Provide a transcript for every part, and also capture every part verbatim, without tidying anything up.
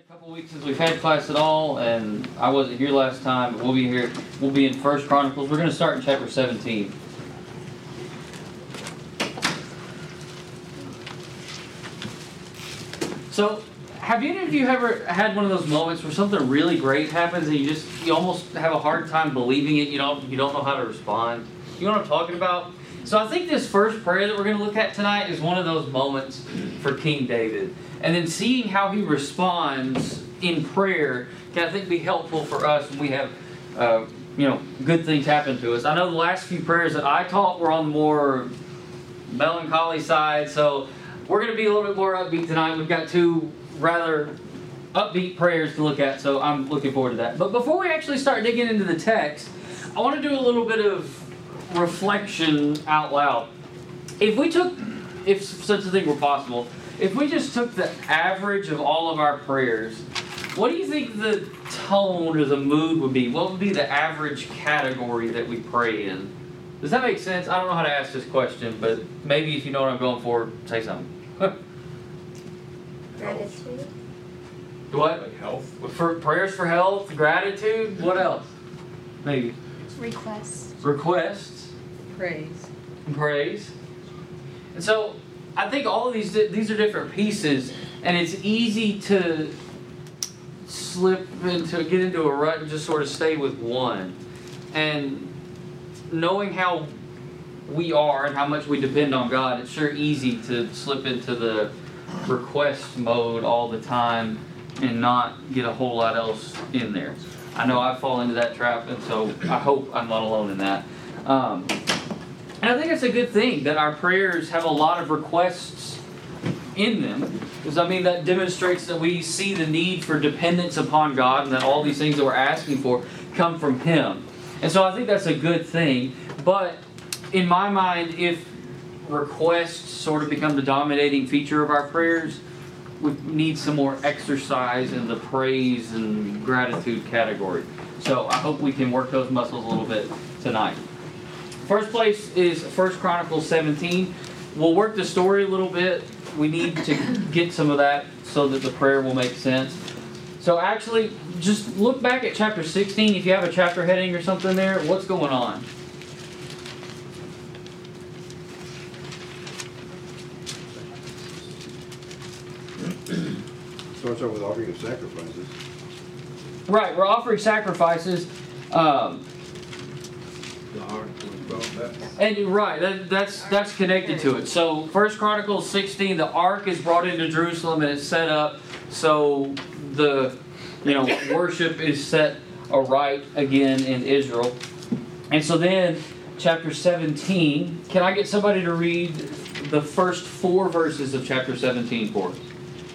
a couple weeks since we've had class at all, and I wasn't here last time, but we'll be here. We'll be in First Chronicles. We're going to start in chapter seventeen. So, have any of you ever had one of those moments where something really great happens and you just you almost have a hard time believing it? You don't you don't know how to respond. You know what I'm talking about? So I think this first prayer that we're going to look at tonight is one of those moments for King David. And then seeing how he responds in prayer can, I think, be helpful for us when we have, uh, you know, good things happen to us. I know the last few prayers that I taught were on the more melancholy side, so we're going to be a little bit more upbeat tonight. We've got two rather upbeat prayers to look at, so I'm looking forward to that. But before we actually start digging into the text, I want to do a little bit of reflection out loud. If we took, if such a thing were possible, if we just took the average of all of our prayers, what do you think the tone or the mood would be? What would be the average category that we pray in? Does that make sense? I don't know how to ask this question, but maybe if you know what I'm going for, say something. Gratitude. What? Like health. For prayers for health, gratitude, what else? Maybe. Requests. Requests. Praise. Praise. And so, I think all of these these are different pieces, and it's easy to slip into, get into a rut and just sort of stay with one. And knowing how we are and how much we depend on God, it's sure easy to slip into the request mode all the time and not get a whole lot else in there. I know I fall into that trap, and so I hope I'm not alone in that. Um, and I think it's a good thing that our prayers have a lot of requests in them, because I mean that demonstrates that we see the need for dependence upon God, and that all these things that we're asking for come from Him. And so I think that's a good thing. But in my mind, if requests sort of become the dominating feature of our prayers, we need some more exercise in the praise and gratitude category. So I hope we can work those muscles a little bit tonight. First place is First Chronicles seventeen. We'll work the story a little bit. We need to get some of that so that the prayer will make sense. So actually, just look back at chapter sixteen. If you have a chapter heading or something there, what's going on? Starts out with offering of sacrifices. Right, we're offering sacrifices. Um, The heart was about that. and right, that, that's that's connected to it. So First Chronicles sixteen, the ark is brought into Jerusalem and it's set up so the you know worship is set aright again in Israel. And so then chapter seventeen, can I get somebody to read the first four verses of chapter seventeen for us?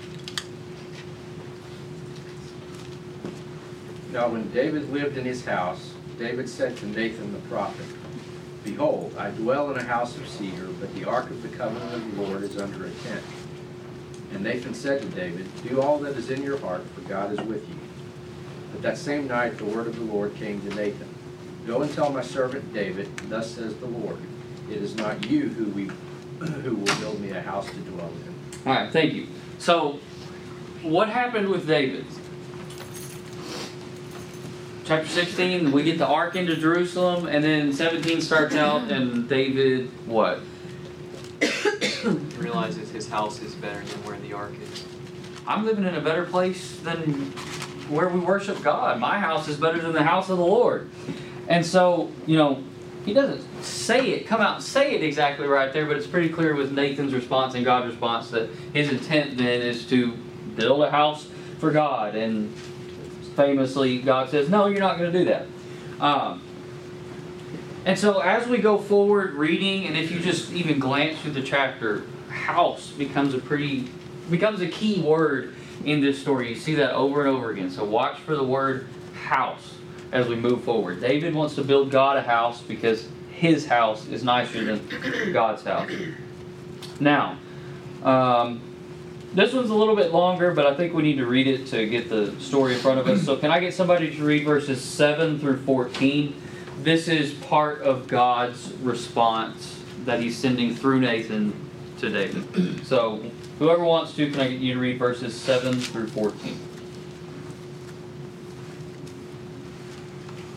Now when David lived in his house, David said to Nathan the prophet, "Behold, I dwell in a house of cedar, but the ark of the covenant of the Lord is under a tent." And Nathan said to David, "Do all that is in your heart, for God is with you." But that same night the word of the Lord came to Nathan, "Go and tell my servant David, thus says the Lord, it is not you who, we, who will build me a house to dwell in." All right, thank you. So, what happened with David? Chapter sixteen, we get the ark into Jerusalem, and then seventeen starts out, and David, what? Realizes his house is better than where the ark is. I'm living in a better place than where we worship God. My house is better than the house of the Lord. And so, you know, he doesn't say it, come out and say it exactly right there, but it's pretty clear with Nathan's response and God's response that his intent then is to build a house for God. And famously, God says, no, you're not going to do that. Um, and so as we go forward reading, and if you just even glance through the chapter, house becomes a pretty, becomes a key word in this story. You see that over and over again. So watch for the word house as we move forward. David wants to build God a house because his house is nicer than God's house. Now, um, this one's a little bit longer, but I think we need to read it to get the story in front of us. So can I get somebody to read verses seven through fourteen? This is part of God's response that He's sending through Nathan to David. So whoever wants to, can I get you to read verses seven through fourteen?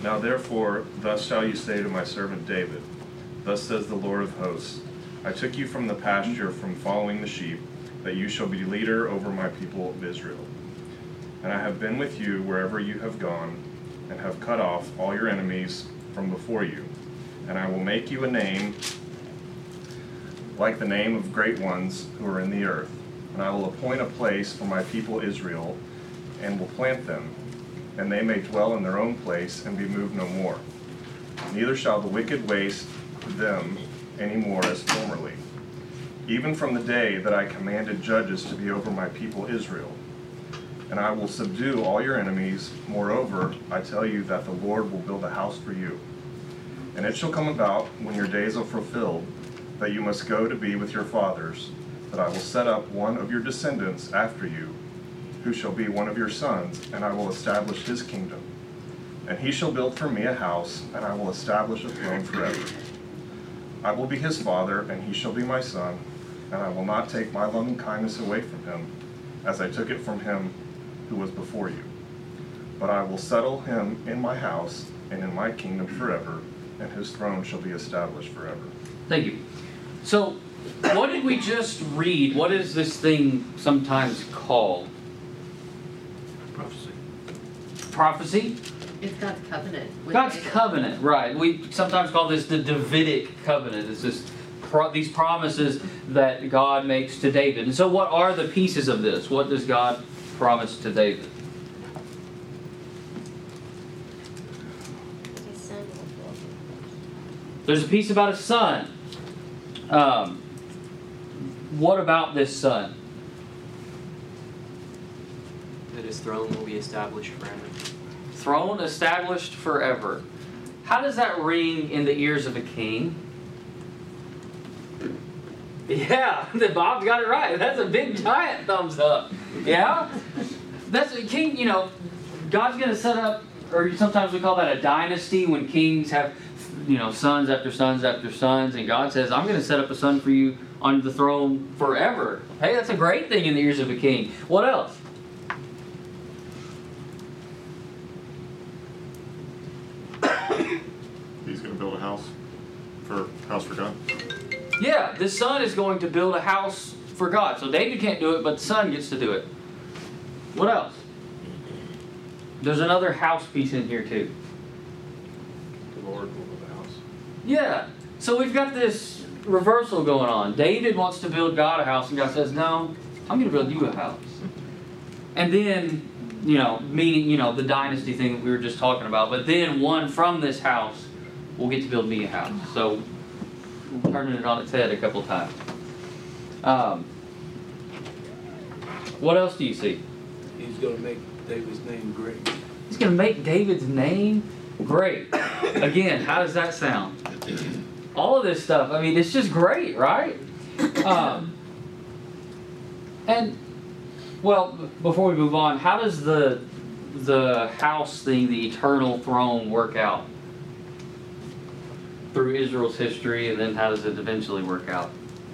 Now therefore, thus shall you say to my servant David, Thus says the Lord of hosts, I took you from the pasture from following the sheep, that you shall be leader over my people of Israel. And I have been with you wherever you have gone, and have cut off all your enemies from before you. And I will make you a name like the name of great ones who are in the earth. And I will appoint a place for my people Israel, and will plant them, and they may dwell in their own place and be moved no more. Neither shall the wicked waste them any more as formerly, even from the day that I commanded judges to be over my people Israel. And I will subdue all your enemies. Moreover, I tell you that the Lord will build a house for you. And it shall come about, when your days are fulfilled, that you must go to be with your fathers, that I will set up one of your descendants after you, who shall be one of your sons, and I will establish his kingdom. And he shall build for me a house, and I will establish a throne forever. I will be his father, and he shall be my son, and I will not take my loving kindness away from him, as I took it from him who was before you. But I will settle him in my house and in my kingdom forever, and his throne shall be established forever. Thank you. So, what did we just read? What is this thing sometimes called? Prophecy. Prophecy? It's God's covenant. with God's David. covenant, right. We sometimes call this the Davidic covenant. It's this, pro- these promises that God makes to David. And so what are the pieces of this? What does God promise to David? His son will build. There's a piece about a son. Um, what about this son? That his throne will be established forever. Throne established forever. How does that ring in the ears of a king? Yeah, Bob's got it right. That's a big giant thumbs up. Yeah? That's a king, you know, God's going to set up, or sometimes we call that a dynasty, when kings have, you know, sons after sons after sons, and God says, I'm going to set up a son for you on the throne forever. Hey, that's a great thing in the ears of a king. What else? He's going to build a house for house for God. Yeah, the son is going to build a house for God. So David can't do it, but the son gets to do it. What else? There's another house piece in here too. The Lord will build a house. Yeah. So we've got this reversal going on. David wants to build God a house, and God says, no, I'm going to build you a house. And then, you know, meaning, you know, the dynasty thing that we were just talking about. But then one from this house will get to build me a house. So turning it on its head a couple times. Um, what else do you see? He's going to make David's name great. He's going to make David's name great. Again, how does that sound? All of this stuff, I mean, it's just great, right? Um, and, well, before we move on, how does the the house thing, the eternal throne, work out through Israel's history, and then how does it eventually work out?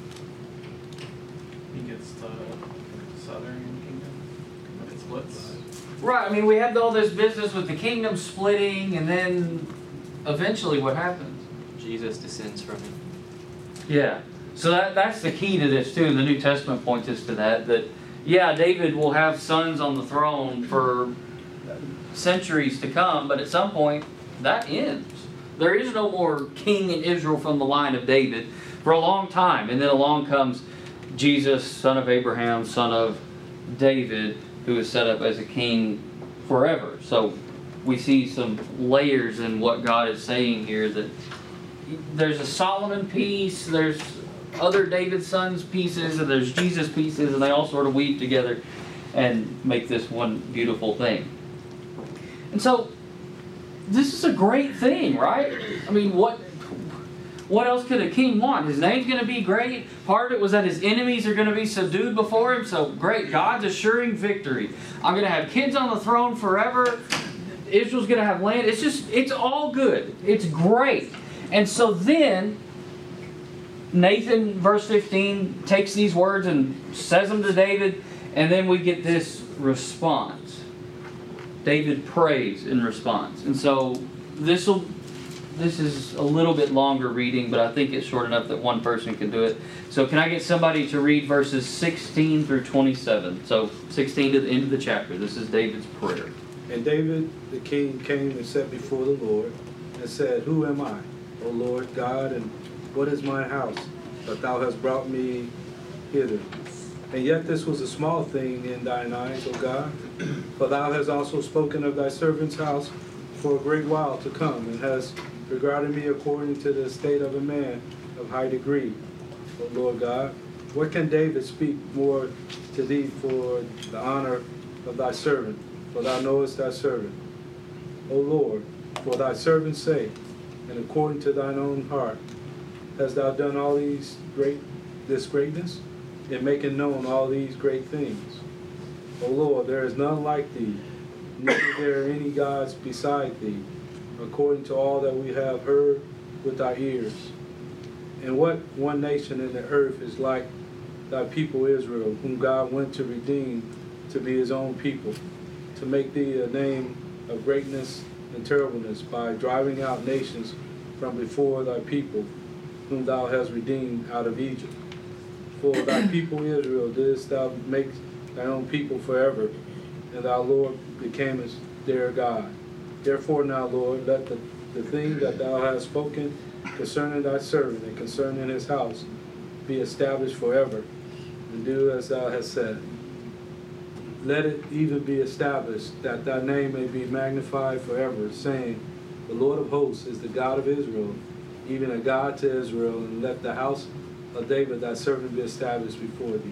He gets the southern kingdom when it splits. Right, I mean, we had all this business with the kingdom splitting, and then eventually what happens? Jesus descends from him. Yeah. So that that's the key to this too. The New Testament points us to that. That yeah, David will have sons on the throne for centuries to come, but at some point that ends. There is no more king in Israel from the line of David for a long time, and then along comes Jesus, son of Abraham, son of David, who is set up as a king forever. So we see some layers in what God is saying here, that there's a Solomon piece, there's other David's sons pieces, and there's Jesus pieces, and they all sort of weave together and make this one beautiful thing. And so, this is a great thing, right? I mean, what what else could a king want? His name's going to be great. Part of it was that his enemies are going to be subdued before him, so great. God's assuring victory. I'm going to have kids on the throne forever. Israel's going to have land. It's just, it's all good. It's great. And so then, Nathan, verse fifteen, takes these words and says them to David, and then we get this response. David prays in response. And so, this will, this is a little bit longer reading, but I think it's short enough that one person can do it. So can I get somebody to read verses sixteen through twenty-seven? So sixteen to the end of the chapter. This is David's prayer. And David the king came and sat before the Lord, and said, Who am I, O Lord God, and what is my house, that thou hast brought me hither? And yet this was a small thing in thine eyes, O God, for thou hast also spoken of thy servant's house for a great while to come, and hast regarded me according to the estate of a man of high degree. O Lord God, what can David speak more to thee for the honor of thy servant? For thou knowest thy servant. O Lord, for thy servant's sake, and according to thine own heart, hast thou done all these great this greatness, in making known all these great things. O Lord, there is none like thee, neither there any gods beside thee, according to all that we have heard with our ears. And what one nation in the earth is like thy people Israel, whom God went to redeem to be his own people, to make thee a name of greatness and terribleness by driving out nations from before thy people, whom thou hast redeemed out of Egypt. For thy people Israel didst thou make thy own people forever, and thou, Lord, becamest their God. Therefore now, Lord, let the, the thing that thou hast spoken concerning thy servant and concerning his house be established forever, and do as thou hast said. Let it even be established, that thy name may be magnified forever, saying, The Lord of hosts is the God of Israel, even a God to Israel, and let the house of David thy servant be established before thee.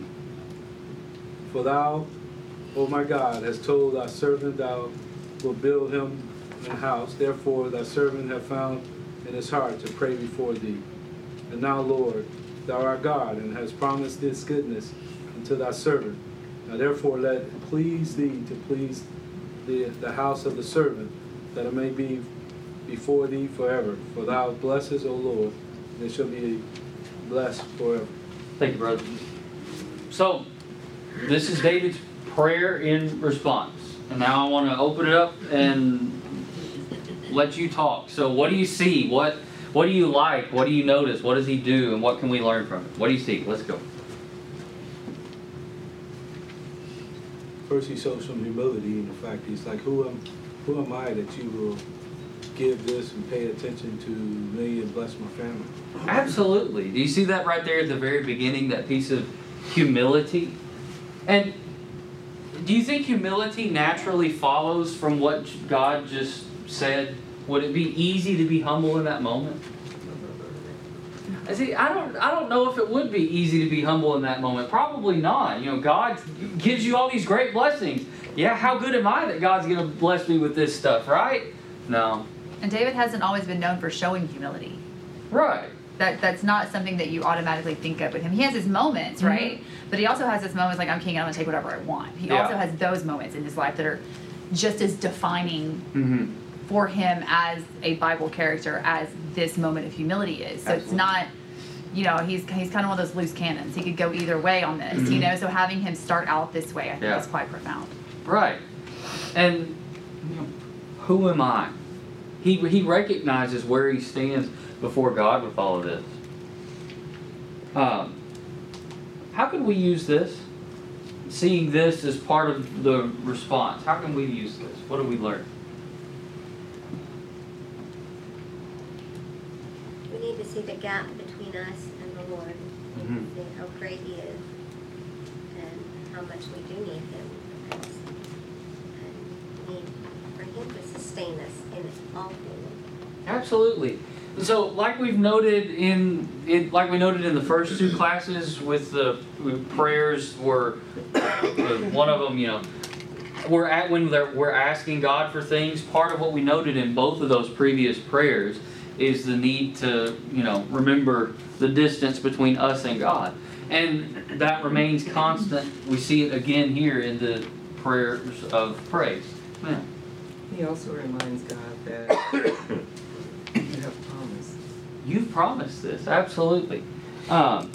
For thou, O my God, hast told thy servant thou wilt build him an house. Therefore thy servant hath found in his heart to pray before thee. And now, Lord, thou art God, and hast promised this goodness unto thy servant. Now therefore let it please thee to please the, the house of the servant, that it may be before thee forever. For thou blessest, O Lord, and it shall be blessed forever. Thank you, brother. So, this is David's prayer in response. And now I want to open it up and let you talk. So what do you see? What what do you like? What do you notice? What does he do? And what can we learn from it? What do you see? Let's go. First, he shows some humility in the fact he's like, who am, who am I that you will give this and pay attention to me and bless my family? Absolutely. Do you see that right there at the very beginning, that piece of humility? And do you think humility naturally follows from what God just said? Would it be easy to be humble in that moment? I see. I don't. I don't know if it would be easy to be humble in that moment. Probably not. You know, God gives you all these great blessings. Yeah. How good am I that God's going to bless me with this stuff? Right? No. And David hasn't always been known for showing humility. Right. That that's not something that you automatically think of with him. He has his moments, Mm-hmm. right? But he also has his moments like, I'm king and I'm going to take whatever I want. He Yeah. also has those moments in his life that are just as defining Mm-hmm. for him as a Bible character as this moment of humility is. So Absolutely. it's not, you know, he's he's kind of one of those loose cannons. He could go either way on this, Mm-hmm. you know. So having him start out this way, I think Yeah. is quite profound. Right. And you know, who am I? He he recognizes where he stands before God with all of this. Um, how can we use this? Seeing this as part of the response. How can we use this? What do we learn? We need to see the gap between us and the Lord. We need Mhm. to see how great He is and how much we do need Him. Because, and need for Him to sustain us in all things. Absolutely. So, like we've noted in, in like we noted in the first two classes with the with prayers, were uh, one of them. You know, we're at when they're, we're asking God for things. Part of what we noted in both of those previous prayers is the need to, you know, remember the distance between us and God, and that remains constant. We see it again here in the prayers of praise. Yeah. He also reminds God that you have promised. You've promised this, absolutely. Um,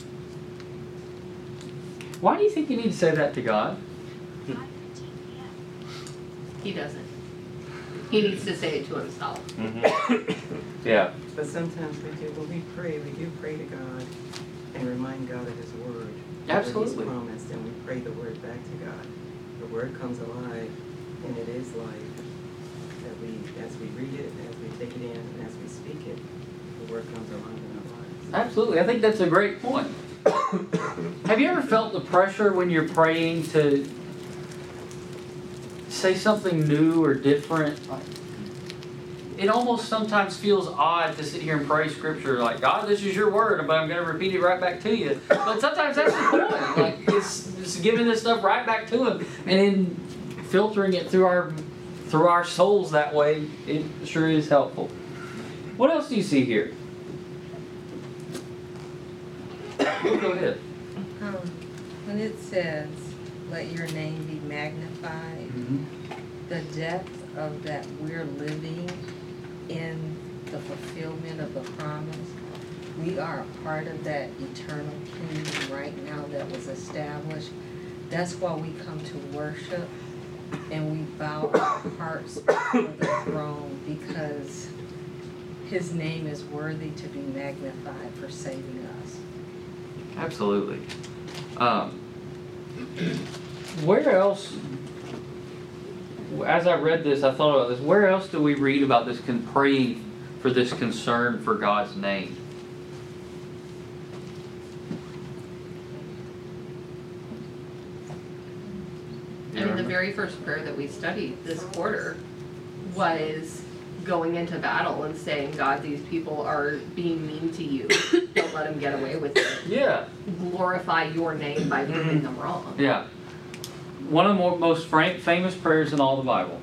why do you think you need to say that to God? He doesn't. He needs to say it to himself. Mm-hmm. Yeah. But sometimes we do, when we pray, we do pray to God and remind God of his word. Absolutely. What he's promised, and we pray the word back to God. The word comes alive, and it is life. That we, as we read it, as we take it in, and as we speak it, the word comes alive in our lives. Absolutely. I think that's a great point. Have you ever felt the pressure when you're praying to say something new or different? It almost sometimes feels odd to sit here and pray scripture like, God, this is your word, but I'm going to repeat it right back to you. But sometimes that's the point. Like, it's, it's giving this stuff right back to him and then filtering it through our through our souls that way. It sure is helpful. What else do you see here? Go ahead. Um, when it says, let your name be magnified, Mm-hmm. the depth of that we're living in the fulfillment of the promise. We are a part of that eternal kingdom right now that was established. That's why we come to worship and we bow our hearts before the throne, because his name is worthy to be magnified for saving us. Absolutely. Um, where else, as I read this, I thought about this, where else do we read about this con- praying for this concern for God's name? I mean, the very first prayer that we studied this quarter was going into battle and saying, God, these people are being mean to you. Don't let them get away with it. Yeah. Glorify your name by proving them wrong. Yeah. One of the more, most fam- famous prayers in all the Bible.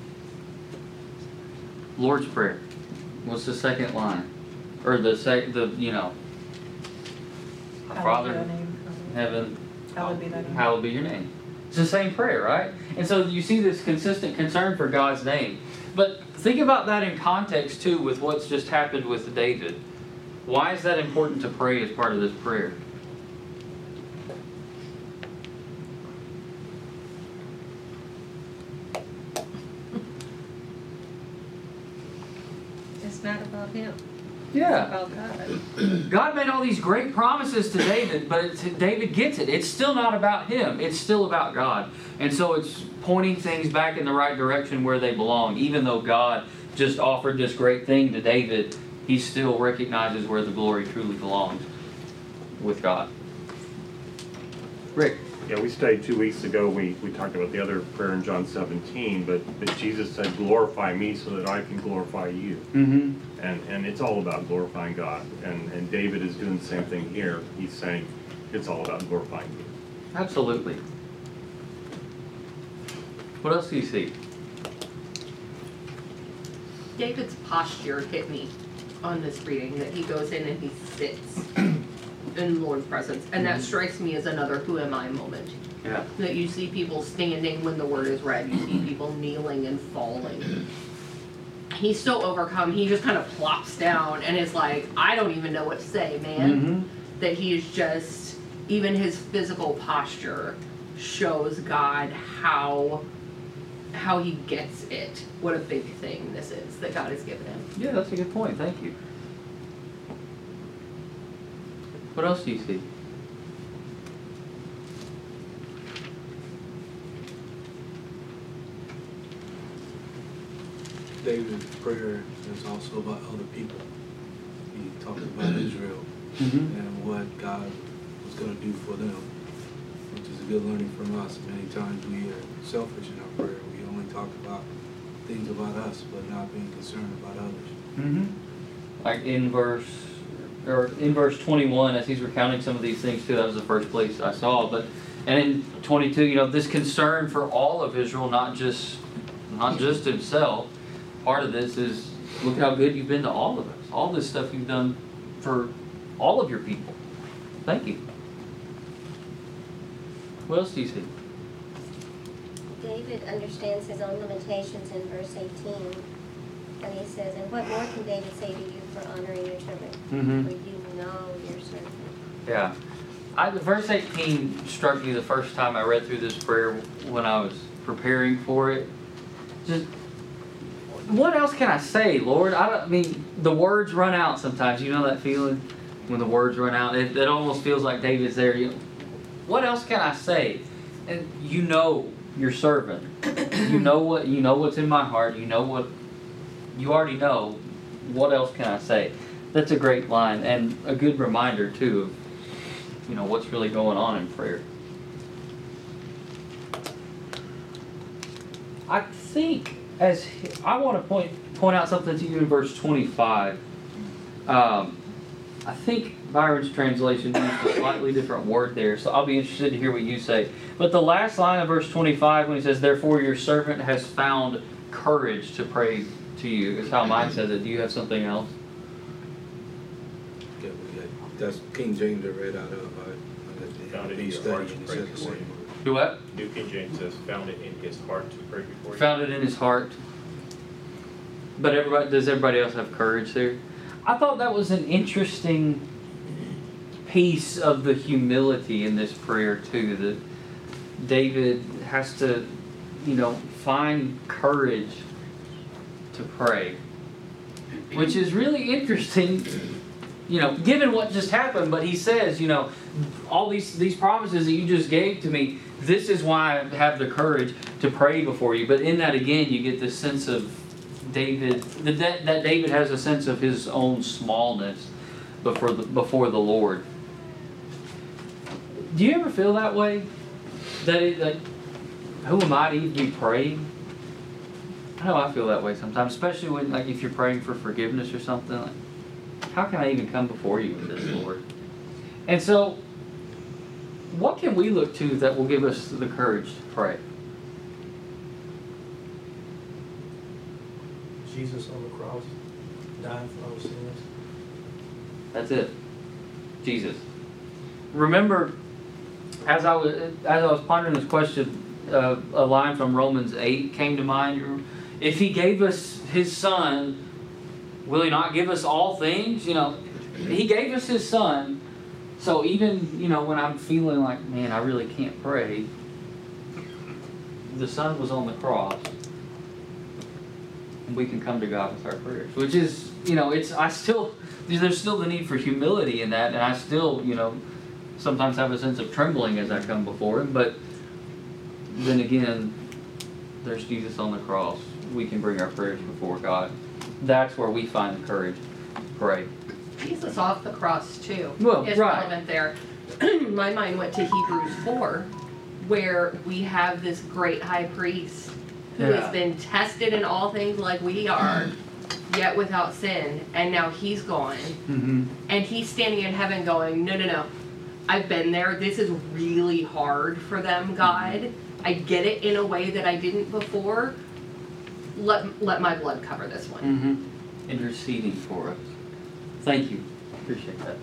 Lord's Prayer. What's the second line? Or the sec, the, you know, Our Father in heaven, Hallowed be thy name. hallowed be your name. It's the same prayer, right? And so you see this consistent concern for God's name. But think about that in context too with what's just happened with David. Why is that important to pray as part of this prayer? It's not about him. Yeah. It's about God. God made all these great promises to David, but it's, David gets it. It's still not about him. It's still about God. And so it's pointing things back in the right direction where they belong. Even though God just offered this great thing to David, he still recognizes where the glory truly belongs with God. Rick. Yeah, we studied two weeks ago, we, we talked about the other prayer in John seventeen, but, but Jesus said, glorify me so that I can glorify you. Mm-hmm. And, and it's all about glorifying God. And, and David is doing the same thing here. He's saying it's all about glorifying you. Absolutely. What else do you see? David's posture hit me on this reading, that he goes in and he sits in the Lord's presence. And that strikes me as another who am I moment. Yeah. That you see people standing when the word is read. You see people kneeling and falling. He's so overcome, he just kind of plops down and is like, I don't even know what to say, man. Mm-hmm. That he is just, even his physical posture shows God how how he gets it. What a big thing this is that God has given him. Yeah, that's a good point. Thank you. What else do you see? David's prayer is also about other people. He talked about Israel Mm-hmm. and what God was going to do for them, which is a good learning from us. Many times we are selfish in our prayer. We only talk about things about us, but not being concerned about others. Mm-hmm. Like in verse, or in verse twenty-one, as he's recounting some of these things too, that was the first place I saw. But and in twenty-two, you know, this concern for all of Israel, not just not just himself. Part of this is look how good you've been to all of us. All this stuff you've done for all of your people. Thank you. What else do you see? David understands his own limitations in verse eighteen, when he says, and what more can David say to you for honoring your servant? Mm-hmm. For you know your servant. Yeah. I, verse eighteen struck me the first time I read through this prayer when I was preparing for it. Just what else can I say, Lord? I don't I mean the words run out sometimes. You know that feeling when the words run out. It, it almost feels like David's there. You know, what else can I say? And you know your servant. You know what you know what's in my heart. You know what you already know. What else can I say? That's a great line and a good reminder too of you know what's really going on in prayer. I think as I want to point point out something to you in verse twenty-five. Um, I think Byron's translation used a slightly different word there, so I'll be interested to hear what you say. But the last line of verse twenty-five, when he says, "Therefore your servant has found courage to pray to you," is how mine says it. Do you have something else? Yeah, yeah, that's King James that read out of. Uh, Found it in he your heart studied to and he pray said the before same you. word. Do what? New King James says, found it in his heart to pray before you. Found it in his heart. But everybody, does everybody else have courage there? I thought that was an interesting piece of the humility in this prayer too. That David has to, you know, find courage to pray, which is really interesting. You know, given what just happened, but he says, you know, all these these promises that you just gave to me, this is why I have the courage to pray before you. But in that again, you get this sense of David, that, that David has a sense of his own smallness before the, before the Lord. Do you ever feel that way? That, it, that who am I to even be praying? I know I feel that way sometimes, especially when, like, if you're praying for forgiveness or something. Like, how can I even come before you with this, Lord? And so, what can we look to that will give us the courage to pray? Jesus on the cross, dying for our sins. That's it. Jesus. Remember, as I was as I was pondering this question, uh, a line from Romans eight came to mind. If He gave us His Son, will He not give us all things? You know, He gave us His Son. So even, you know, when I'm feeling like, man, I really can't pray, the Son was on the cross. And we can come to God with our prayers. Which is, you know, it's, I still, there's still the need for humility in that. And I still, you know, sometimes have a sense of trembling as I come before Him. But then again, there's Jesus on the cross. We can bring our prayers before God. That's where we find the courage to pray. Jesus off the cross too Well, is right. relevant there. My mind went to Hebrews four, where we have this great high priest who Yeah. has been tested in all things like we are, yet without sin, and now he's gone. Mm-hmm. And he's standing in heaven going, no, no, no, I've been there. This is really hard for them, God. I get it in a way that I didn't before. Let, let my blood cover this one. Mm-hmm. Interceding for us. Thank you. Appreciate that.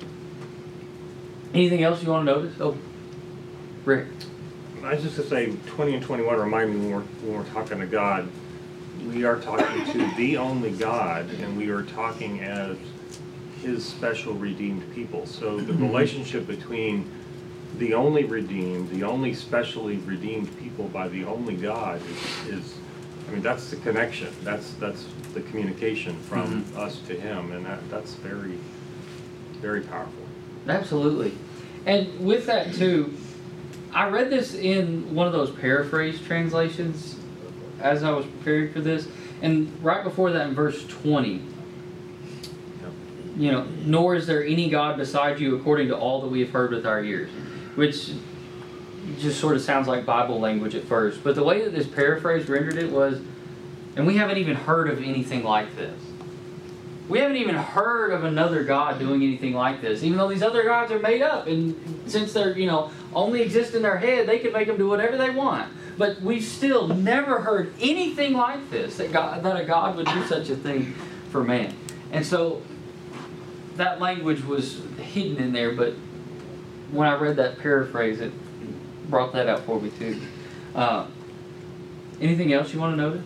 Anything else you want to notice? Oh, Rick. I was just going to say, twenty and twenty-one remind me when we're, when we're talking to God, we are talking to the only God, and we are talking as His special redeemed people. So the relationship between the only redeemed, the only specially redeemed people by the only God is, is I mean, that's the connection. That's that's the communication from Mm-hmm. us to Him, and that, that's very, very powerful. Absolutely. And with that too, I read this in one of those paraphrase translations as I was preparing for this, and right before that in verse twenty, you know, nor is there any God beside you according to all that we have heard with our ears, which just sort of sounds like Bible language at first. But the way that this paraphrase rendered it was, and we haven't even heard of anything like this. We haven't even heard of another God doing anything like this, even though these other gods are made up, and since they're, you know, only exist in their head, they can make them do whatever they want. But we've still never heard anything like this, that God, that a God would do such a thing for man. And so that language was hidden in there, but when I read that paraphrase, it brought that out for me too. Uh, anything else you want to notice?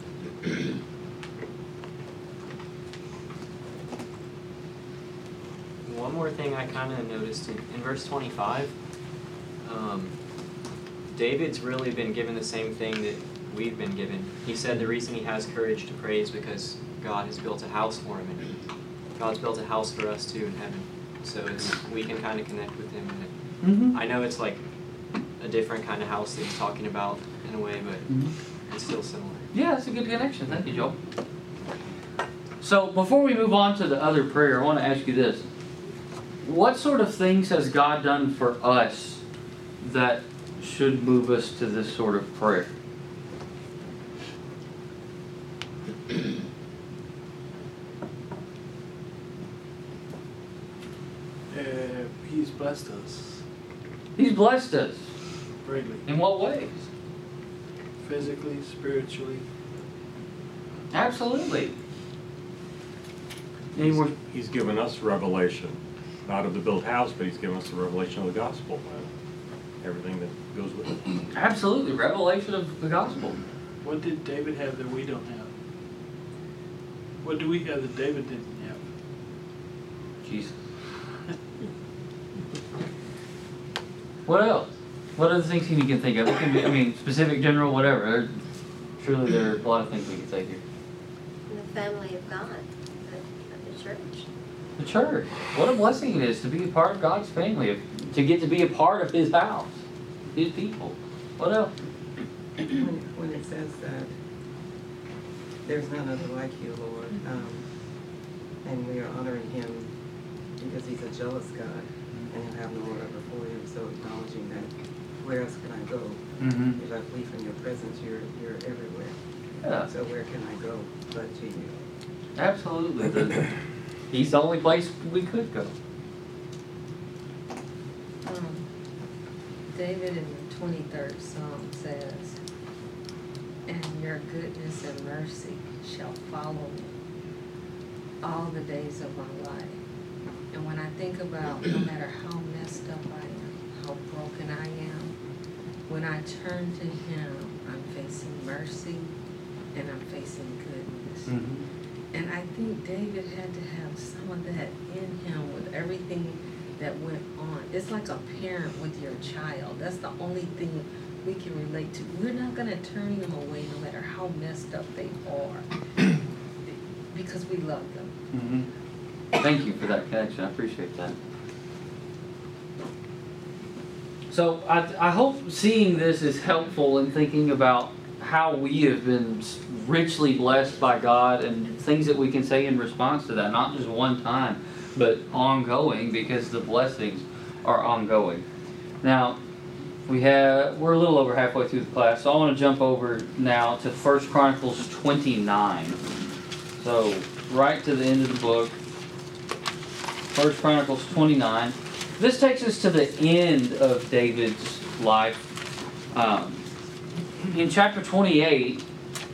One more thing I kind of noticed in, in verse twenty-five, um, David's really been given the same thing that we've been given. He said the reason he has courage to pray is because God has built a house for him, and God's built a house for us too in heaven. So it's we can kind of connect with him. And it, Mm-hmm. I know it's like a different kind of house that he's talking about in a way, but Mm-hmm. it's still similar. Yeah, that's a good connection. Thank you, Joel. So before we move on to the other prayer, I want to ask you this. What sort of things has God done for us that should move us to this sort of prayer? Uh, he's blessed us He's blessed us. greatly, In what ways? physically, spiritually. Absolutely. Any more? He's given us revelation, not of the built house, but he's given us the revelation of the gospel, and everything that goes with it. Absolutely. Revelation of the gospel. What did David have that we don't have? What do we have that David didn't have? Jesus. What else? What other things can you can think of? It can be, I mean, specific, general, whatever. There, surely there are a lot of things we can say here. The family of God, the, the church. The church. What a blessing it is to be a part of God's family, to get to be a part of His house, His people. What else? When, when it says that there's none other like you, Lord, um, and we are honoring him because he's a jealous God, and he'll have no one ever before him, so acknowledging that, where else can I go? Mm-hmm. If I flee from your presence, you're, you're everywhere. Yeah. So where can I go but to you? Absolutely. The, he's the only place we could go. Um, David in the twenty-third Psalm says, "And your goodness and mercy shall follow me all the days of my life." And when I think about no matter how messed up I am, how broken I am, when I turn to him, I'm facing mercy and I'm facing goodness. Mm-hmm. And I think David had to have some of that in him with everything that went on. It's like a parent with your child. That's the only thing we can relate to. We're not going to turn them away no matter how messed up they are because we love them. Mm-hmm. Thank you for that connection. I appreciate that. So I, I hope seeing this is helpful in thinking about how we have been richly blessed by God and things that we can say in response to that, not just one time, but ongoing, because the blessings are ongoing. Now, we have we're a little over halfway through the class, so I want to jump over now to First Chronicles twenty-nine. So right to the end of the book. First Chronicles twenty-nine. This takes us to the end of David's life. Um, in chapter twenty-eight,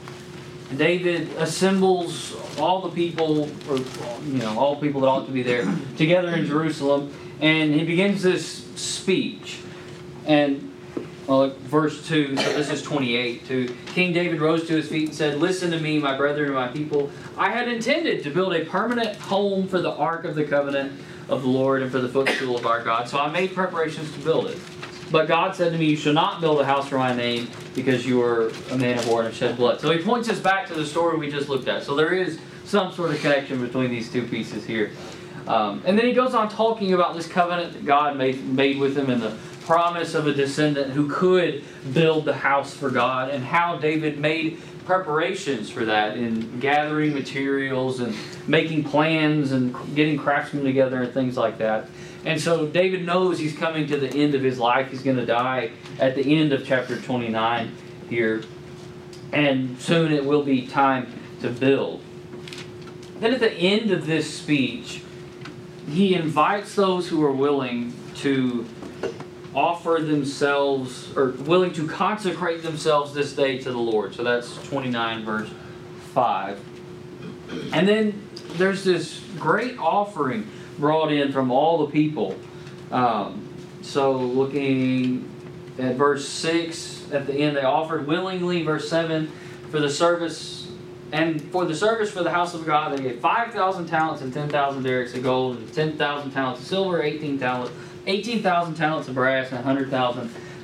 David assembles all the people, or you know, all the people that ought to be there, together in Jerusalem, and he begins this speech. And well, verse two, so this is twenty-eight, two. King David rose to his feet and said, "Listen to me, my brethren and my people. I had intended to build a permanent home for the Ark of the Covenant of the Lord and for the footstool of our God. So I made preparations to build it. But God said to me, you shall not build a house for my name because you are a man of war and have shed blood." So he points us back to the story we just looked at. So there is some sort of connection between these two pieces here. Um, and then he goes on talking about this covenant that God made, made with him and the promise of a descendant who could build the house for God, and how David made preparations for that in gathering materials and making plans and getting craftsmen together and things like that. And so David knows he's coming to the end of his life. He's going to die at the end of chapter twenty-nine here. And soon it will be time to build. Then at the end of this speech, he invites those who are willing to offer themselves, or willing to consecrate themselves this day to the Lord. So that's twenty-nine verse five. And then there's this great offering brought in from all the people. Um, so looking at verse six, at the end, they offered willingly, verse seven, for the service, and for the service for the house of God, they gave five thousand talents and ten thousand derricks of gold, and ten thousand talents of silver, eighteen talents, eighteen thousand talents of brass, and one hundred thousand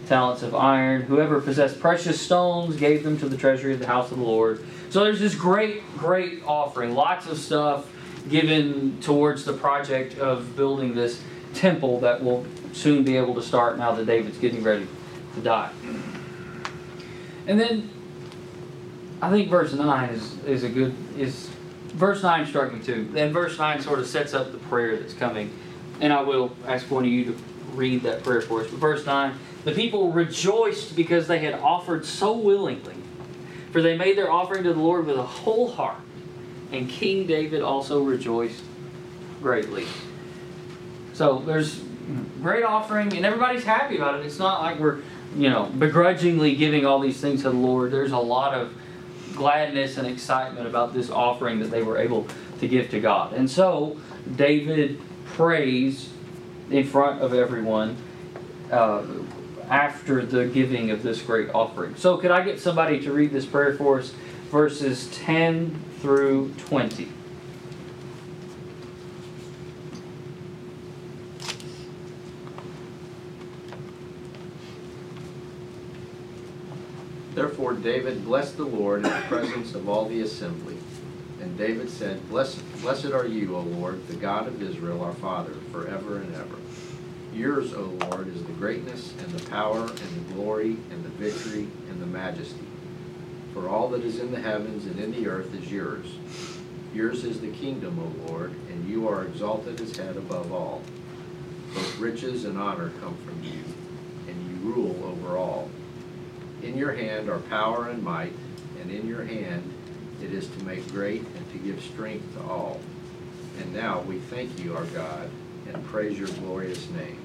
talents of iron. Whoever possessed precious stones gave them to the treasury of the house of the Lord. So there's this great, great offering. Lots of stuff given towards the project of building this temple that will soon be able to start now that David's getting ready to die. And then I think verse nine is, is a good, is verse nine struck me too. And verse nine sort of sets up the prayer that's coming. And I will ask one of you to read that prayer for us. But verse nine, the people rejoiced because they had offered so willingly. For they made their offering to the Lord with a whole heart. And King David also rejoiced greatly. So there's great offering, and everybody's happy about it. It's not like we're, you know, begrudgingly giving all these things to the Lord. There's a lot of gladness and excitement about this offering that they were able to give to God. And so David prays in front of everyone uh, after the giving of this great offering. So could I get somebody to read this prayer for us, verses ten through twenty? Therefore David blessed the Lord in the presence of all the assembly. And David said, Blessed, blessed are you, O Lord, the God of Israel, our Father, forever and ever. Yours, O Lord, is the greatness and the power and the glory and the victory and the majesty. For all that is in the heavens and in the earth is yours. Yours is the kingdom, O Lord, and you are exalted as head above all. Both riches and honor come from you, and you rule over all. In your hand are power and might, and in your hand it is to make great and to give strength to all. And now we thank you, our God, and praise your glorious name.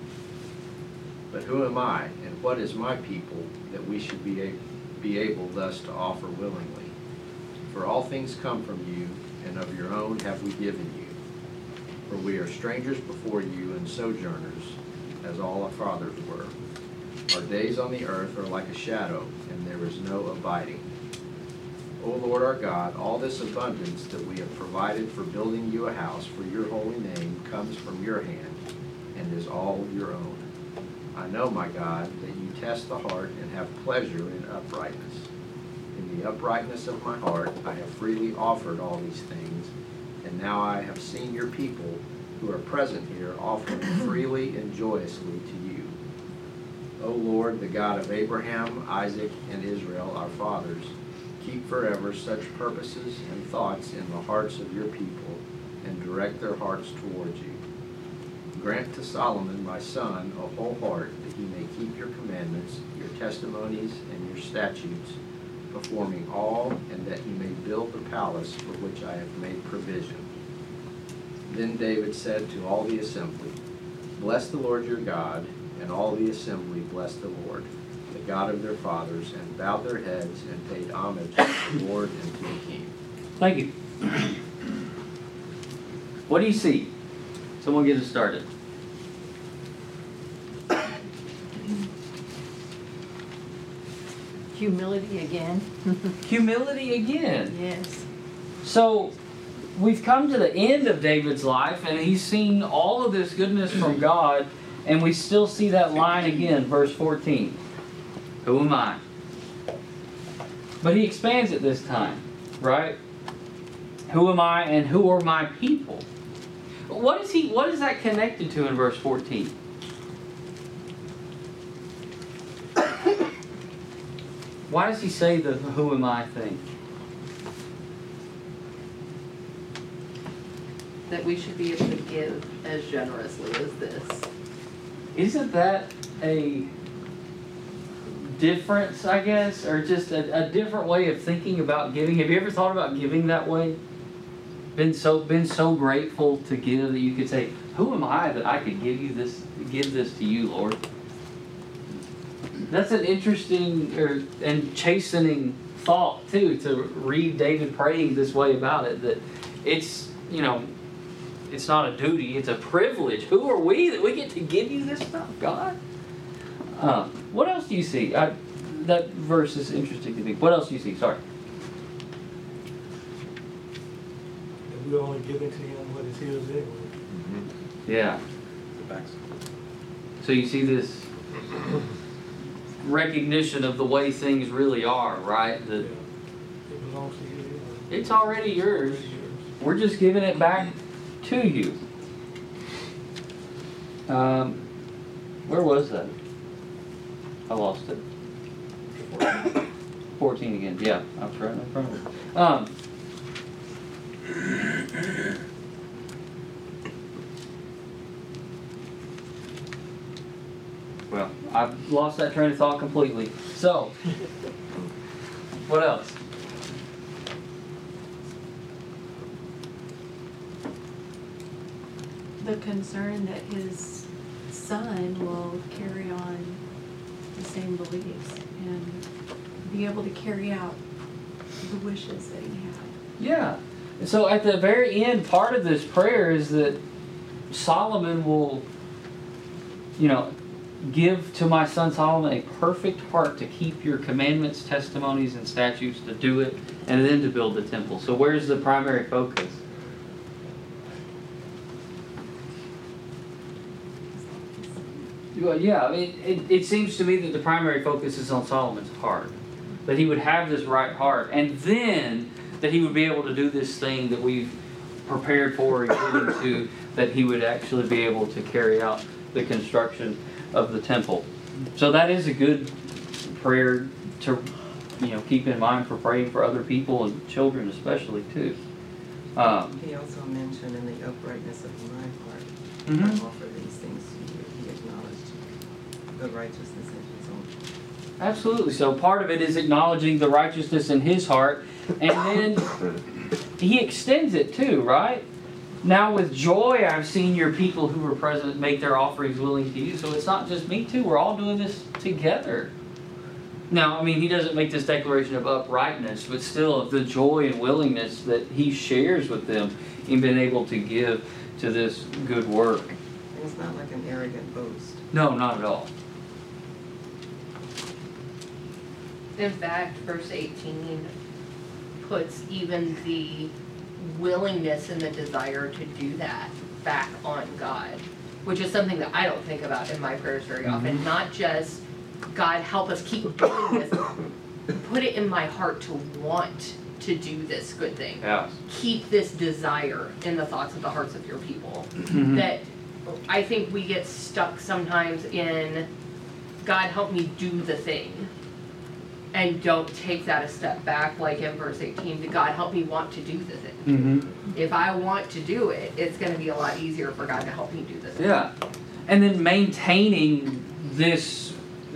But who am I, and what is my people, that we should be, a, be able thus to offer willingly? For all things come from you, and of your own have we given you. For we are strangers before you and sojourners, as all our fathers were. Our days on the earth are like a shadow, and there is no abiding. O Lord our God, all this abundance that we have provided for building you a house for your holy name comes from your hand, and is all your own. I know, my God, that you test the heart and have pleasure in uprightness. In the uprightness of my heart I have freely offered all these things, and now I have seen your people who are present here offering freely and joyously to you. O Lord, the God of Abraham, Isaac, and Israel, our fathers, keep forever such purposes and thoughts in the hearts of your people, and direct their hearts towards you. Grant to Solomon, my son, a whole heart, that he may keep your commandments, your testimonies, and your statutes, performing all, and that he may build the palace for which I have made provision. Then David said to all the assembly, Bless the Lord your God. And all the assembly blessed the Lord, the God of their fathers, and bowed their heads and paid homage to the Lord and to the King. Thank you. What do you see? Someone get us started. Humility again. Humility again. Yes. So we've come to the end of David's life, and he's seen all of this goodness from God. And we still see that line again, verse fourteen. Who am I? But he expands it this time, right? Who am I and who are my people? What is he? What is that connected to in verse fourteen? Why does he say the who am I thing? That we should be able to give as generously as this. Isn't that a difference, I guess, or just a, a different way of thinking about giving? Have you ever thought about giving that way? Been so been so grateful to give that you could say, "Who am I that I could give you this, give this to you, Lord?" That's an interesting or, and chastening thought too. To read David praying this way about it, that it's you know. It's not a duty, it's a privilege. Who are we that we get to give you this stuff, God? Uh, what else do you see? I, that verse is interesting to me. What else do you see? Sorry. And we're only giving to him what is his anyway. Yeah. So you see this recognition of the way things really are, right? That It belongs to you. it's already yours. We're just giving it back to you. Um, where was that? I lost it. fourteen again. Yeah, I was right in front of it. Um, well, I've lost that train of thought completely. So, what else? The concern that his son will carry on the same beliefs and be able to carry out the wishes that he had. Yeah. And so at the very end, part of this prayer is that Solomon will, you know, give to my son Solomon a perfect heart to keep your commandments, testimonies, and statutes, to do it, and then to build the temple. So where's the primary focus? Well, yeah, I mean, it, it seems to me that the primary focus is on Solomon's heart. That he would have this right heart. And then that he would be able to do this thing that we've prepared for and given to, that he would actually be able to carry out the construction of the temple. So that is a good prayer to, you know, keep in mind for praying for other people and children especially too. Um, He also mentioned in the uprightness of my heart, Mhm. I offer these things to you. He acknowledged the righteousness in his own. Absolutely. So part of it is acknowledging the righteousness in his heart, and then he extends it too, right? Now with joy I've seen your people who were present make their offerings willing to you. So it's not just me too. We're all doing this together. Now, I mean, he doesn't make this declaration of uprightness, but still of the joy and willingness that he shares with them in being able to give to this good work. And it's not like an arrogant boast. No, not at all. In fact, verse eighteen puts even the willingness and the desire to do that back on God, which is something that I don't think about in my prayers very often. Mhm. Not just, God, help us keep doing this. Put it in my heart to want to do this good thing. Yeah. Keep this desire in the thoughts of the hearts of your people. Mhm. That I think we get stuck sometimes in, God, help me do the thing. And don't take that a step back, like in verse eighteen, to God, help me want to do the thing. Mm-hmm. If I want to do it, it's going to be a lot easier for God to help me do the thing. Yeah. And then maintaining this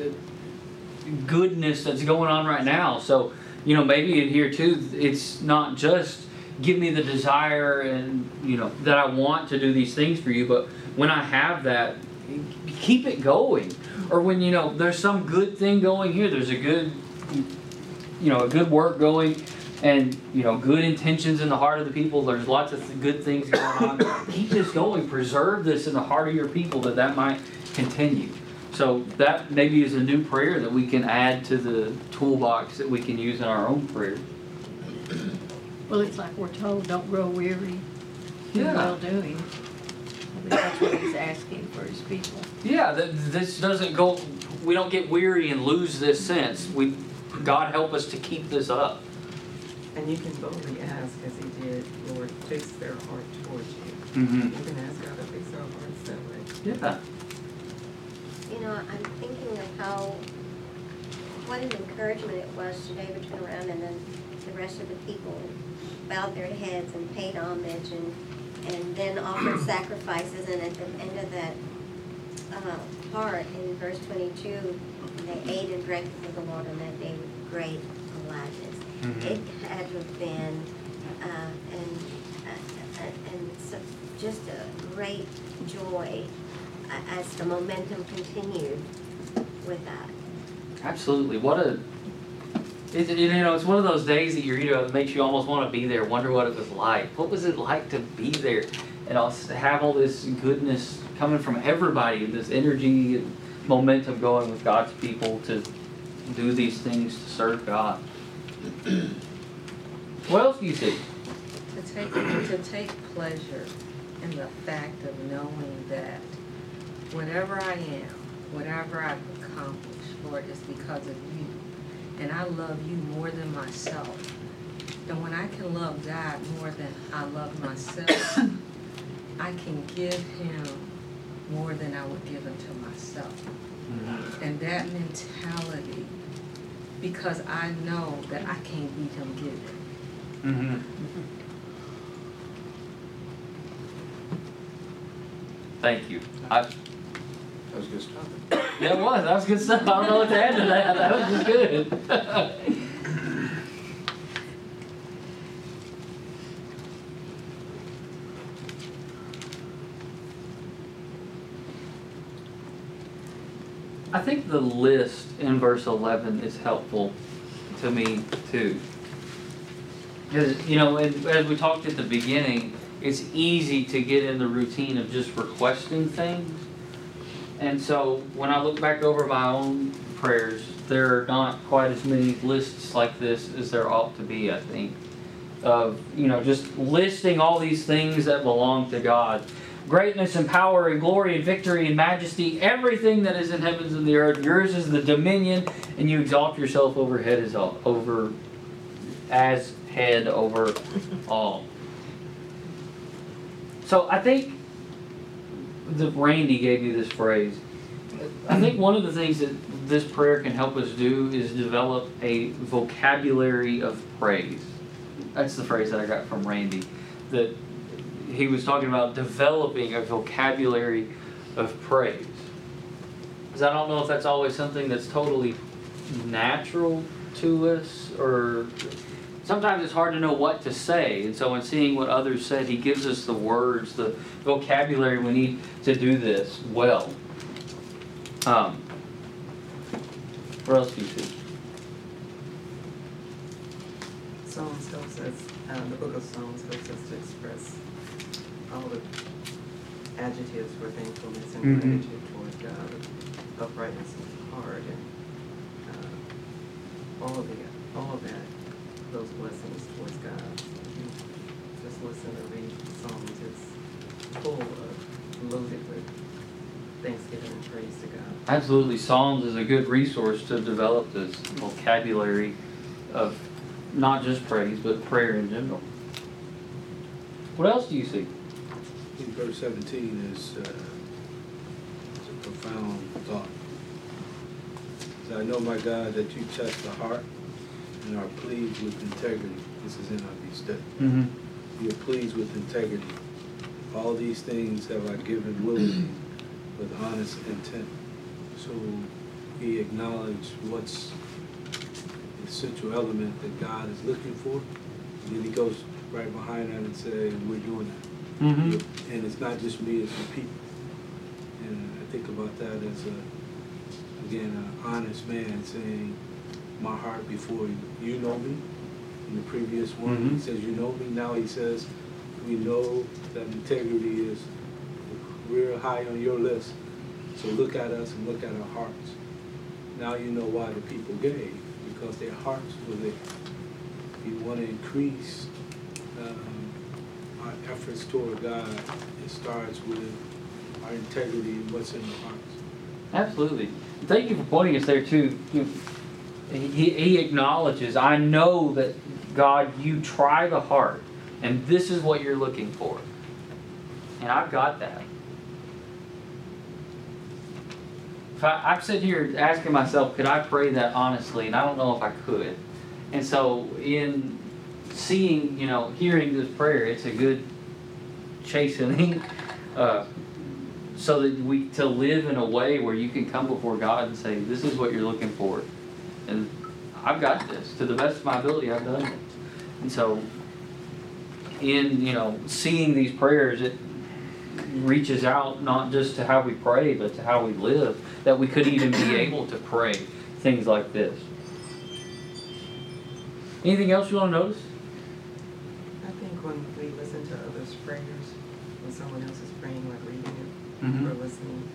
goodness that's going on right now. So, you know, maybe in here too, it's not just give me the desire and, you know, that I want to do these things for you, but when I have that, keep it going. Or when, you know, there's some good thing going here, there's a good, you know, a good work going, and, you know, good intentions in the heart of the people. There's lots of th- good things going on. Keep this going. Preserve this in the heart of your people, that that might continue. So that maybe is a new prayer that we can add to the toolbox that we can use in our own prayer. Well, it's like we're told, don't grow weary in Yeah. well doing. I think that's what he's asking for his people. Yeah, that this doesn't go. We don't get weary and lose this sense. We, God help us to keep this up. And you can boldly ask, as he did, Lord, fix their heart towards you. Mm-hmm. You can ask God to fix our hearts that way. Yeah. You know, I'm thinking of how, what an encouragement it was to David to turn around and then the rest of the people bowed their heads and paid homage and, and then offered sacrifices, and at the end of that uh, part in verse twenty-two, they ate and drank with the Lord on that day with great gladness. Mhm. It had to have been, uh, and, uh, and so just a great joy uh, as the momentum continued with that. Absolutely. What a. It, it, you know, it's one of those days that you read about that makes you almost want to be there. Wonder what it was like. What was it like to be there, and also to have all this goodness coming from everybody, this energy and momentum going with God's people to do these things to serve God. What else do you see? To take, to take pleasure in the fact of knowing that whatever I am, whatever I've accomplished, Lord, is because of you. And I love you more than myself. And when I can love God more than I love myself, I can give him more than I would give unto myself. Mm-hmm. And that mentality, because I know that I can't beat him giving. Mm-hmm. Thank you. I, That was good stuff. yeah, it was. That was good stuff. I don't know what to add to that. That was just good. I think the list in verse eleven is helpful to me too. Because, you know, and as we talked at the beginning, it's easy to get in the routine of just requesting things. And so when I look back over my own prayers, there are not quite as many lists like this as there ought to be, I think. Of, you know, just listing all these things that belong to God. Greatness and power and glory and victory and majesty, everything that is in heavens and the earth, yours is the dominion, and you exalt yourself over head as all, over as head over all. So I think the Randy gave me this phrase. I think one of the things that this prayer can help us do is develop a vocabulary of praise. That's the phrase that I got from Randy. That he was talking about developing a vocabulary of praise. Because I don't know if that's always something that's totally natural to us, or sometimes it's hard to know what to say. And so in seeing what others said, he gives us the words, the vocabulary we need to do this well. Um, what else do you see? Psalms helps us, uh, the book of Psalms helps us to express all the adjectives for thankfulness and Mm-hmm. gratitude toward God, uprightness of heart, and uh, all of the, all of that, those blessings towards God. If you just listen or read Psalms, it's full of, loaded with thanksgiving and praise to God. Absolutely. Psalms is a good resource to develop this vocabulary of not just praise, but prayer in general. What else do you see? In verse seventeen is, uh, is a profound thought. So I know, my God, that you test the heart and are pleased with integrity. This is N I V study. Mm-hmm. You are pleased with integrity. All these things have I given willingly with honest intent. So he acknowledged what's the essential element that God is looking for. And then he goes right behind that and says, we're doing that. Mm-hmm. And it's not just me, it's the people. And I think about that as a, again, an honest man saying, my heart before you. You know me. In the previous one, Mm-hmm. he says, you know me. Now he says, we know that integrity is real high on your list. So look at us and look at our hearts. Now you know why the people gave, because their hearts were there. We want to increase um, our efforts toward God. It starts with our integrity and what's in our hearts. Absolutely. Thank you for pointing us there too. He, he acknowledges, I know that God, you try the heart, and this is what you're looking for. And I've got that. If I, I'm sitting here asking myself, could I pray that honestly? And I don't know if I could. And so in seeing, you know, hearing this prayer, it's a good chastening, uh, so that we, to live in a way where you can come before God and say, this is what you're looking for. And I've got this. To the best of my ability, I've done it. And so in, you know, seeing these prayers, it reaches out not just to how we pray, but to how we live, that we could even be able to pray things like this. Anything else you want to notice? I think when we listen to others' prayers, when someone else is praying, like reading it Mhm. or listening,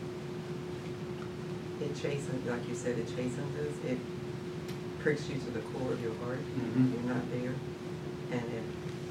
it chastens, like you said, it chastens us. It pricks you to the core of your heart. Mhm. You're not there. And it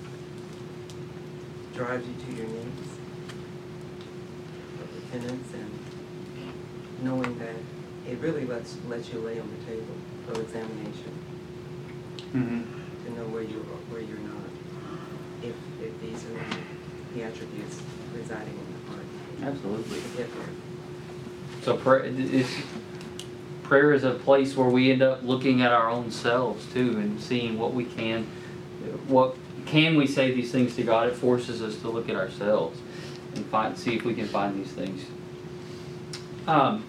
drives you to your knees of repentance and knowing that it really lets, lets you lay on the table for examination, Mm-hmm. to know where you are, where you're not, if, if these are not the attributes residing in the heart. Absolutely. To get there. So prayer is prayer is a place where we end up looking at our own selves too and seeing what we can, what can we say these things to God. It forces us to look at ourselves and find, see if we can find these things. Um,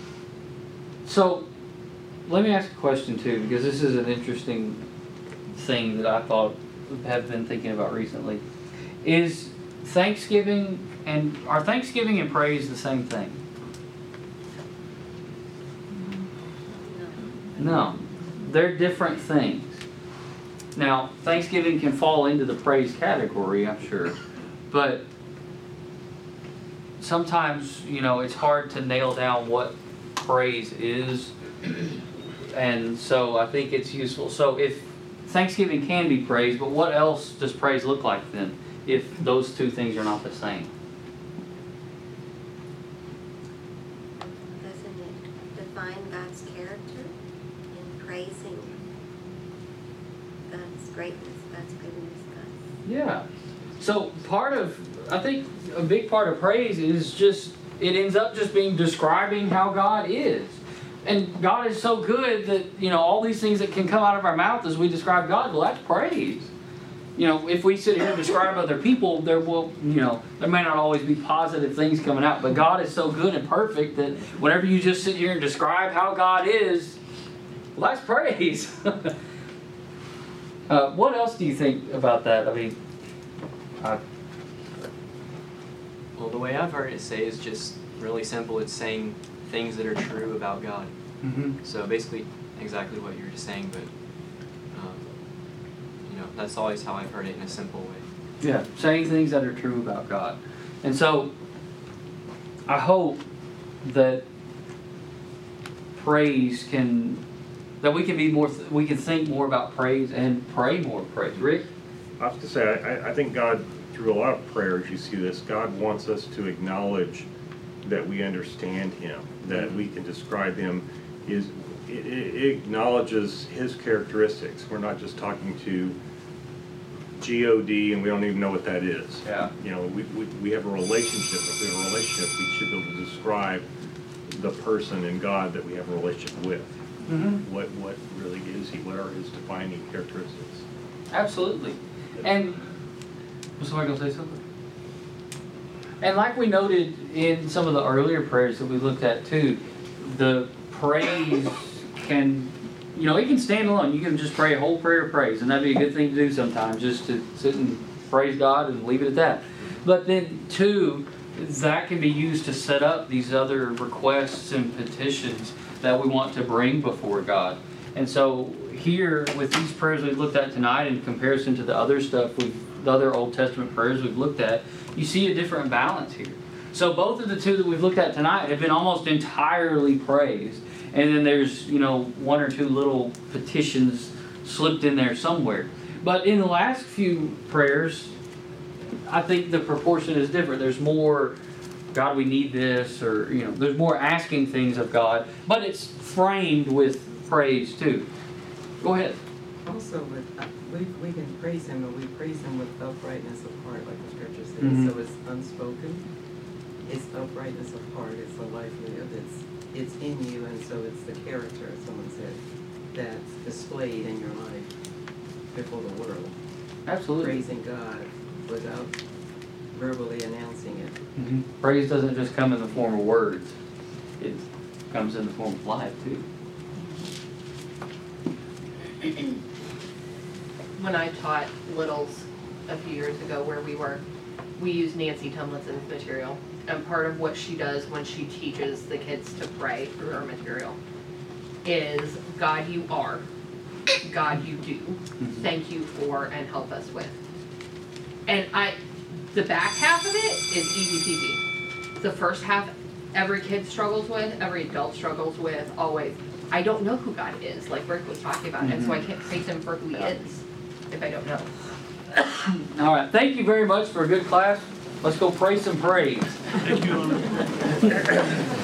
so let me ask a question too, because this is an interesting thing that I thought have been thinking about recently. Is Thanksgiving and are Thanksgiving and praise the same thing? No, they're different things. Now, Thanksgiving can fall into the praise category, I'm sure, but sometimes, you know, it's hard to nail down what praise is, and so I think it's useful. So if Thanksgiving can be praise, but what else does praise look like then, if those two things are not the same? Doesn't it define God's character in praising God's greatness, God's goodness, God's... Yeah. So part of, I think a big part of praise is just, it ends up just being describing how God is. And God is so good that, you know, all these things that can come out of our mouth as we describe God, well, that's praise. You know, if we sit here and describe other people, there will, you know, there may not always be positive things coming out, but God is so good and perfect that whenever you just sit here and describe how God is, well, that's praise. uh, what else do you think about that? I mean, I, Well, the way I've heard it say is just really simple. It's saying things that are true about God. Mm-hmm. So basically, exactly what you were just saying, but um, you know, that's always how I've heard it in a simple way. Yeah, saying things that are true about God. And so, I hope that praise can, that we can be more, we can think more about praise and pray more praise. Rick? I have to say, I, I think God, through a lot of prayers, you see this, God wants us to acknowledge that we understand Him, that we can describe Him. Is it, it acknowledges His characteristics. We're not just talking to G O D and we don't even know what that is. Yeah. You know, we, we, we have a relationship. If we have a relationship, we should be able to describe the person and God that we have a relationship with. Mm-hmm. What what really is He? What are His defining characteristics? Absolutely. And was somebody going to say something? And like we noted in some of the earlier prayers that we looked at too, the praise can, you know, it can stand alone. You can just pray a whole prayer of praise, and that'd be a good thing to do sometimes, just to sit and praise God and leave it at that. But then too, that can be used to set up these other requests and petitions that we want to bring before God. And so here, with these prayers we've looked at tonight in comparison to the other stuff, we've, the other Old Testament prayers we've looked at, you see a different balance here. So both of the two that we've looked at tonight have been almost entirely praised. And then there's, you know, one or two little petitions slipped in there somewhere. But in the last few prayers, I think the proportion is different. There's more, God, we need this, or, you know, there's more asking things of God, but it's framed with praise too. Go ahead. Also, with, uh, we, we can praise Him, and we praise Him with uprightness of heart, like the scripture says. Mm-hmm. So it's unspoken. It's uprightness of heart. It's a life lived. It's it's in you, and so it's the character, as someone said, that's displayed in your life before the world. Absolutely. Praising God without verbally announcing it. Mm-hmm. Praise doesn't just come in the form of words. It comes in the form of life too. When I taught littles a few years ago where we were, we used Nancy Tumlinson's material. And part of what she does when she teaches the kids to pray through her material is, God, you are. God, you do. Thank you for and help us with. And I, the back half of it is easy peasy. The first half, every kid struggles with, every adult struggles with, always. I don't know who God is, like Rick was talking about, mm-hmm. and so I can't praise Him for who He is if I don't know. All right, thank you very much for a good class. Let's go pray some praise. Thank you.